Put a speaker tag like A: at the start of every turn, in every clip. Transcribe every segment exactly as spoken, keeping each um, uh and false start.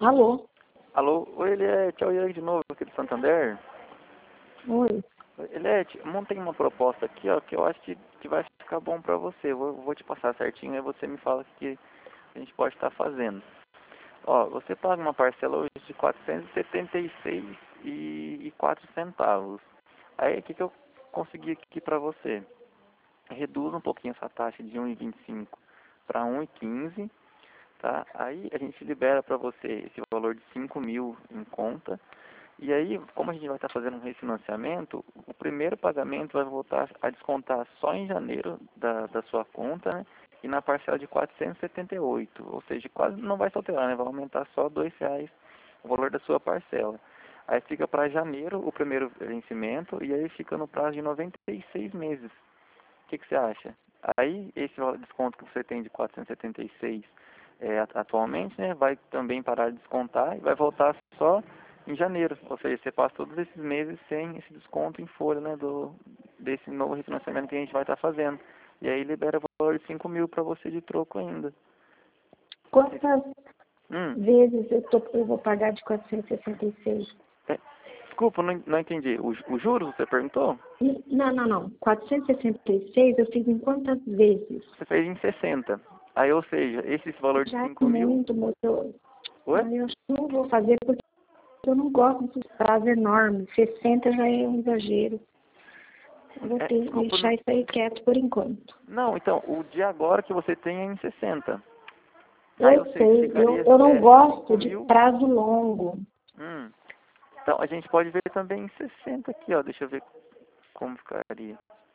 A: Alô?
B: Alô, oi Eliette, é o Ian de novo aqui do Santander.
A: Oi.
B: Eliette, montei uma proposta aqui, ó, que eu acho que, que vai ficar bom pra você. Vou, vou te passar certinho, aí você me fala o que a gente pode estar fazendo. Ó, você paga uma parcela hoje de quatrocentos e setenta e seis reais e quatro centavos. Aí, o que, que eu consegui aqui pra você? Reduz um pouquinho essa taxa de um vírgula vinte e cinco para um vírgula quinze, tá? Aí a gente libera para você esse valor de cinco mil em conta. E aí, como a gente vai estar fazendo um refinanciamento, o primeiro pagamento vai voltar a descontar só em janeiro da, da sua conta, né? E na parcela de quatrocentos e setenta e oito, ou seja, quase não vai se alterar, né? Vai aumentar só dois reais o valor da sua parcela. Aí fica para janeiro o primeiro vencimento e aí fica no prazo de noventa e seis meses. O que, que você acha? Aí, esse desconto que você tem de quatrocentos e setenta e seis é, atualmente, né, vai também parar de descontar e vai voltar só em janeiro. Ou seja, você passa todos esses meses sem esse desconto em folha, né, do, desse novo refinanciamento que a gente vai estar fazendo. E aí libera o valor de cinco mil para você de troco ainda.
A: Quantas
B: Hum,
A: vezes eu, tô, eu vou pagar de quatrocentos e sessenta e seis?
B: é, desculpa, não, não entendi. O, o juros, você perguntou?
A: N- Não, não, não. quatrocentos e sessenta e seis eu fiz em quantas vezes?
B: Você fez em sessenta. Aí, ou seja, esse valor de
A: Já é
B: cinco mil...
A: muito, moço. Eu,
B: Oi?
A: eu acho que não vou fazer porque eu não gosto desses prazos enormes. sessenta já é um exagero. Eu vou
B: É,
A: ter que
B: desculpa,
A: deixar
B: não...
A: isso aí quieto por enquanto.
B: Não, então, o de agora que você tem é em sessenta. Aí, ou
A: Eu
B: seja,
A: sei, eu,
B: ficaria
A: eu não
B: é,
A: gosto
B: cinco
A: de
B: mil.
A: prazo longo.
B: Hum. Então, a gente pode ver também em sessenta aqui, ó. Deixa eu ver como ficaria.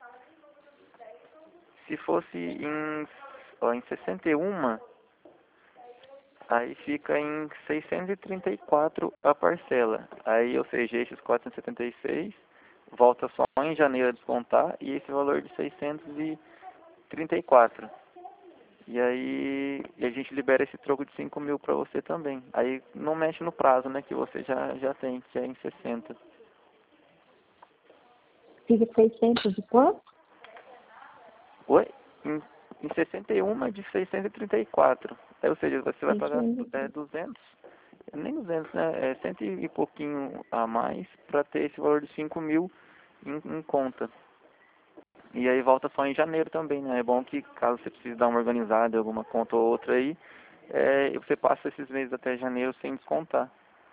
B: Se fosse em, ó, em sessenta e um, aí fica em seiscentos e trinta e quatro a parcela. Aí, ou seja, esses quatrocentos e setenta e seis volta só em janeiro a descontar e esse valor de seiscentos e trinta e quatro. E aí e a gente libera esse troco de cinco mil para você também. Aí não mexe no prazo, né, que você já, já tem, que é em sessenta.
A: Fica seiscentos e quanto?
B: Oi? Em, em sessenta e um de seiscentos e trinta e quatro. Aí, ou seja, você vai pagar é, duzentos, nem duzentos, né? É cento e pouquinho a mais para ter esse valor de cinco mil em, em conta. E aí volta só em janeiro também, né? É bom que caso você precise dar uma organizada em alguma conta ou outra aí, é, você passa esses meses até janeiro sem descontar.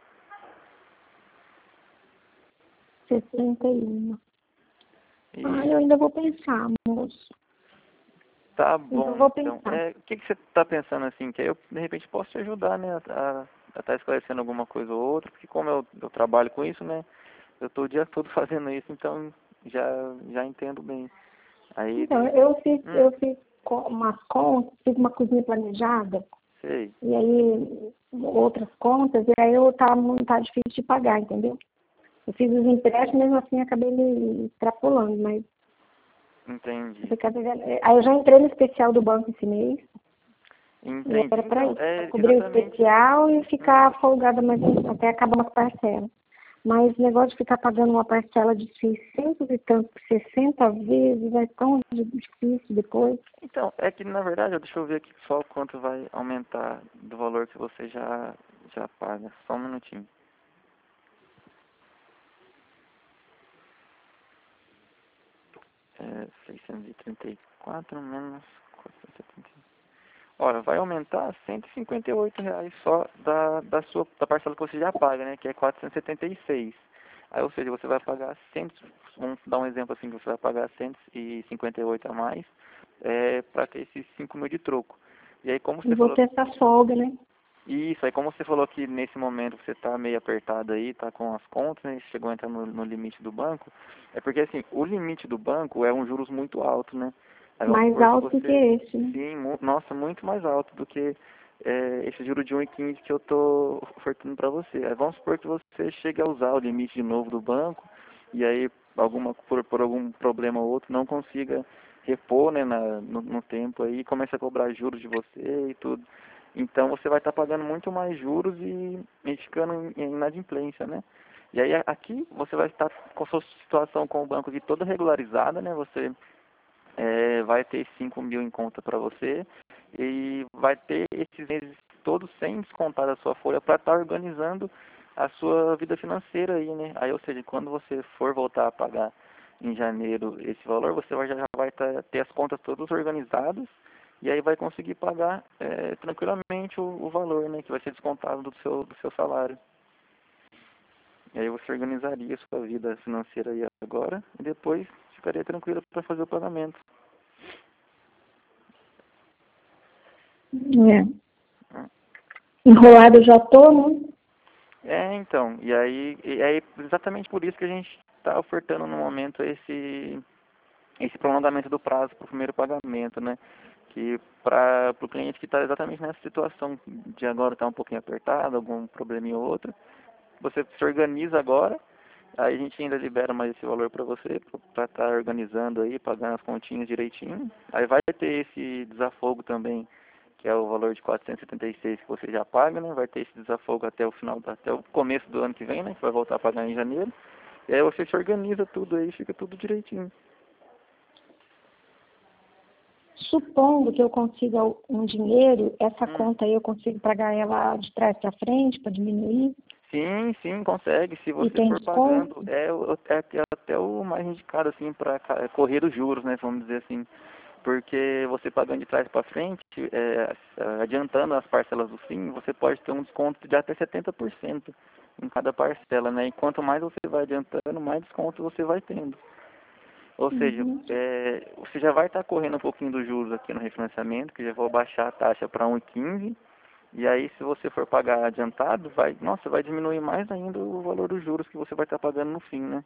A: sessenta e um. Ah,
B: E
A: eu ainda vou pensar, moço.
B: tá
A: Ainda
B: bom,
A: vou
B: então.
A: pensar.
B: É, o que, que você tá pensando assim? Que aí eu, de repente, posso te ajudar, né? A estar esclarecendo alguma coisa ou outra, porque como eu, eu trabalho com isso, né? Eu tô o dia todo fazendo isso, então já, já entendo bem. Aí, de
A: Então,
B: repente...
A: eu fiz,
B: Hum,
A: eu fiz co- umas contas, fiz uma cozinha planejada,
B: sei.
A: e aí outras contas, e aí eu tava muito tá difícil de pagar, entendeu? Eu fiz os empréstimos, mesmo assim acabei me extrapolando, mas eu
B: Entendi.
A: fiquei devendo. Aí eu já entrei no especial do banco esse mês, e
B: Entendi.
A: era para
B: Então,
A: isso, para
B: é
A: cobrir o
B: exatamente...
A: especial e
B: Hum,
A: ficar folgada mais até acabar umas parcelas. Mas o negócio de ficar pagando uma parcela de seiscentos e tanto por sessenta vezes vai tão difícil depois.
B: então, é que na verdade, ó, deixa eu ver aqui só o quanto vai aumentar do valor que você já, já paga. Só um minutinho. É seiscentos e trinta e quatro menos quatrocentos e setenta e um. Olha, vai aumentar cento e cinquenta e oito reais só da, da sua da parcela que você já paga, né? Que é quatrocentos e setenta e seis. Aí, ou seja, você vai pagar cem, vamos dar um exemplo assim, que você vai pagar cento e cinquenta e oito a mais é, para ter esses cinco mil de troco. E aí, como
A: E
B: você
A: vou
B: falou,
A: ter essa folga, né?
B: isso, aí como você falou que nesse momento você está meio apertado aí, tá com as contas, né? Chegou a entrar no, no limite do banco, é porque assim, o limite do banco é um juros muito alto, né? Aí vamos
A: Mais
B: supor que
A: alto que
B: você,
A: esse, né?
B: sim, mu- nossa, muito mais alto do que é, esse juro de um vírgula quinze que eu tô ofertando para você. Aí vamos supor que você chegue a usar o limite de novo do banco e aí alguma por, por algum problema ou outro não consiga repor, né, na, no, no tempo aí, começa a cobrar juros de você e tudo. Então você vai estar pagando muito mais juros e, e ficando em inadimplência, né? E aí aqui você vai estar com a sua situação com o banco aqui toda regularizada, né? Você é, vai ter cinco mil em conta para você e vai ter esses meses todos sem descontar da sua folha para estar organizando a sua vida financeira aí, né? Aí, ou seja, quando você for voltar a pagar em janeiro esse valor, você vai, já vai tá, ter as contas todas organizadas e aí vai conseguir pagar é, tranquilamente o, o valor, né? Que vai ser descontado do seu, do seu salário. E aí você organizaria a sua vida financeira aí agora e depois ficaria tranquilo para fazer o pagamento.
A: É. Enrolado eu já tô, né?
B: É, então, e aí, e aí exatamente por isso que a gente está ofertando no momento esse, esse prolongamento do prazo para o primeiro pagamento, né? Que para o cliente que está exatamente nessa situação de agora estar tá um pouquinho apertado, algum probleminha ou outro, você se organiza agora, aí a gente ainda libera mais esse valor para você, para estar tá organizando aí, pagando as continhas direitinho. Aí vai ter esse desafogo também, que é o valor de quatrocentos e setenta e seis que você já paga, né? Vai ter esse desafogo até o final, até o começo do ano que vem, né? Que vai voltar a pagar em janeiro. E aí você se organiza tudo aí, fica tudo direitinho.
A: Supondo que eu consiga um dinheiro, essa
B: Hum.
A: conta aí eu consigo pagar ela de trás para frente para diminuir?
B: Sim, sim, consegue. Se você
A: tem
B: for
A: desconto?
B: pagando, é, o- é até até o mais indicado, assim, para correr os juros, né? Vamos dizer assim. Porque você pagando de trás para frente, é, adiantando as parcelas do fim, você pode ter um desconto de até setenta por cento em cada parcela, né? E quanto mais você vai adiantando, mais desconto você vai tendo. Ou seja,
A: Uhum.
B: é, você já vai estar correndo um pouquinho dos juros aqui no refinanciamento, que já vou baixar a taxa para um vírgula quinze. E aí, se você for pagar adiantado, vai, nossa, vai diminuir mais ainda o valor dos juros que você vai estar pagando no fim, né?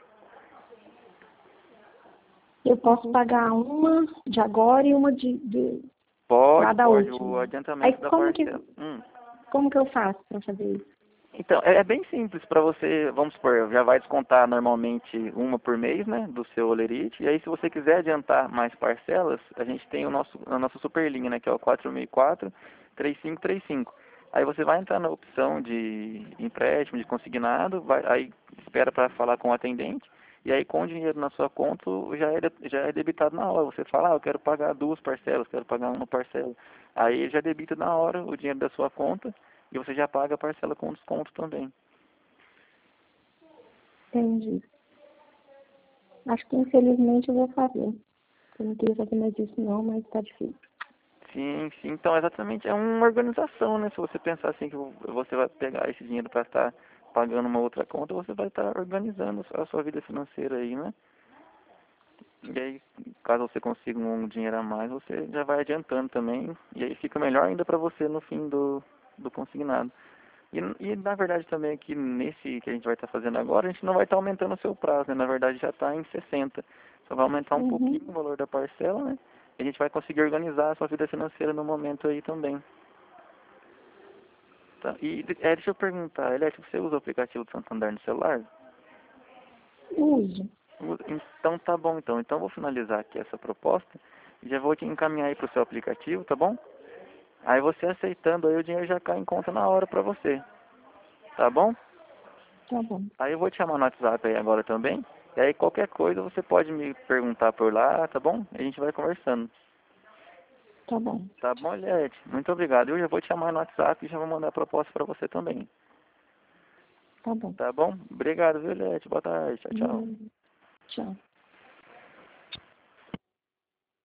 A: Eu posso pagar uma de agora e uma de, de lá
B: Pode,
A: da
B: pode, o
A: última. Aí
B: adiantamento da
A: como que,
B: parcela. Hum.
A: como que eu faço para fazer isso?
B: Então, é, é bem simples para você, vamos supor, já vai descontar normalmente uma por mês, né, do seu Olerite, e aí se você quiser adiantar mais parcelas, a gente tem o nosso, a nossa super linha, né, que é o quatro seis quatro, três cinco três cinco. Aí você vai entrar na opção de empréstimo, de consignado, vai, aí espera para falar com o atendente, e aí com o dinheiro na sua conta já é, de- já é debitado na hora. Você fala, ah, eu quero pagar duas parcelas, quero pagar uma parcela. Aí já debita na hora o dinheiro da sua conta, e você já paga a parcela com desconto também.
A: Entendi. Acho que infelizmente eu vou fazer. Eu não queria fazer mais isso não, mas tá difícil.
B: Sim, sim. Então, exatamente, é uma organização, né? Se você pensar assim que você vai pegar esse dinheiro para estar pagando uma outra conta, você vai estar organizando a sua vida financeira aí, né? E aí, caso você consiga um dinheiro a mais, você já vai adiantando também. E aí fica melhor ainda para você no fim do, do consignado. E, e, na verdade também aqui nesse que a gente vai estar fazendo agora, a gente não vai estar aumentando o seu prazo, né? Na verdade já está em sessenta. Só vai aumentar um
A: Uhum.
B: pouquinho o valor da parcela, né? E a gente vai conseguir organizar a sua vida financeira no momento aí também. Tá? E é, deixa eu perguntar, Eliette, você usa o aplicativo do Santander no celular?
A: Uso.
B: Usa? Então tá bom, então. Então eu vou finalizar aqui essa proposta e já vou te encaminhar aí para o seu aplicativo, tá bom? Aí você aceitando aí o dinheiro já cai em conta na hora para você, tá bom?
A: Tá bom.
B: Aí eu vou te chamar no WhatsApp aí agora também. E aí qualquer coisa você pode me perguntar por lá, tá bom? A gente vai conversando.
A: Tá bom.
B: Tá bom, Eliette? Muito obrigado. Eu já vou te chamar no WhatsApp e já vou mandar a proposta para você também.
A: Tá bom.
B: Tá bom? Obrigado, viu, Eliette? Boa tarde. Tchau, tchau.
A: Hum, tchau.